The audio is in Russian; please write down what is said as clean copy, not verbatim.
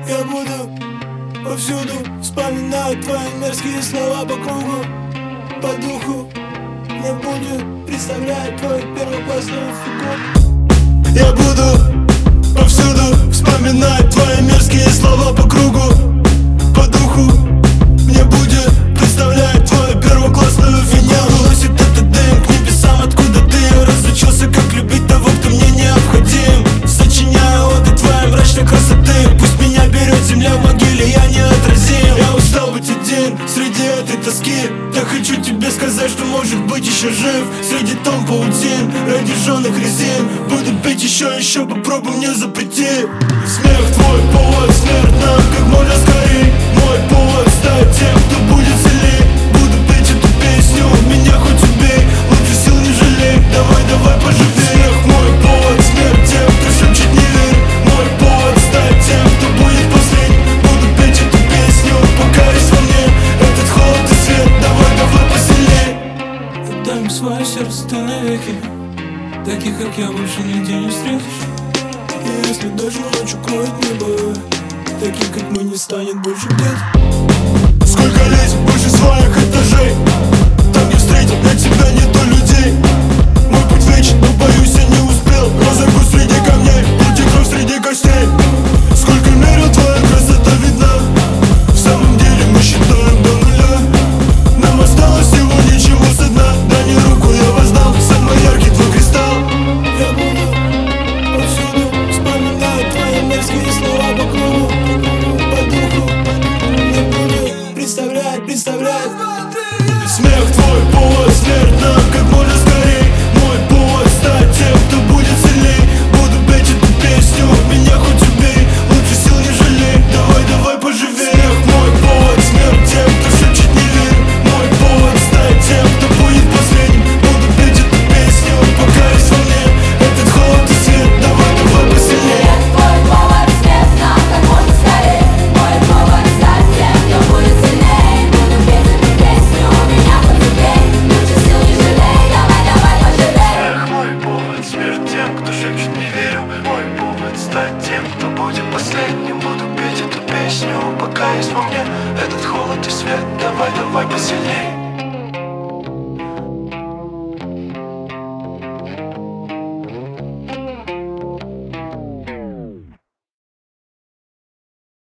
Я буду повсюду вспоминать твои мерзкие слова по кругу, по духу. Мне будет представлять твою первоклассную фигуру. Я буду повсюду вспоминать твои мерзкие слова по кругу, по духу. Мне будет представлять твою первоклассную фигуру. Уносит этот дым к небесам, откуда ты разучился, как любить того, кто мне необходим. Сочиняю оды твоей мрачной красоты. Пусть меня берет земля в могиле, я неотразим. Я устал быть один среди этой тоски. Я хочу тебе сказать, что может быть еще жив среди тон паутин, ради жженых резин. Буду пить еще, попробуй мне запрети. Смех твой повод, смерть нам как можно скорей. Мой повод стать тем, кто будет сильней. Буду петь эту песню, меня хоть убей, лучше сил не жалей. Давай поживей. Смех мой повод, смерть тем, кто шепчет не верь. Мой повод стать тем, кто будет последним. Буду петь эту песню, пока есть во мне этот холод и свет. Давай посильней. Отдай мне свое сердце ты навеки. Таких, как я, больше нигде не встретишь. И если даже ночью кроет небо, таких, как мы, не станет больше где-то. Сколько лезть выше своих этажей, там, где встретил для тебя нету людей. Мой путь вечен, но боюсь, я не успел. Разорвусь среди камней, пути кровь среди костей. Сколько мерил, твоя красота видна. В самом деле мы считаем до нуля. Нам осталось всего ничего со дна. Дай мне руку, я воздам самый яркий твой кристалл. Я буду повсюду вспоминать твои мерзкие слова по кругу, по духу. Мне будет представлять. Смех твой повод, смерть нам как можно скорей. Мой повод стать тем, кто будет сильней. Буду петь эту песню, меня хоть убей, лучше сил не жалей. Давай поживей. Смех мой повод, смерть тем, кто шепчет не верь. Мой повод стать тем, кто будет последним. Буду петь эту песню, пока есть во мне этот холод и свет. Давай посильнее. Твой повод, смерть нам как можно скорей. Мой повод стать тем, кто будет сильней. Буду петь эту песню, меня хоть убей, лучше сил не жалей. Давай пожалей. Эх, мой повод, смерть тем, кто шепчет не верю. Мой повод стать тем, кто будет последним. Буду петь эту песню, пока есть во мне этот холод и свет. Давай посильней.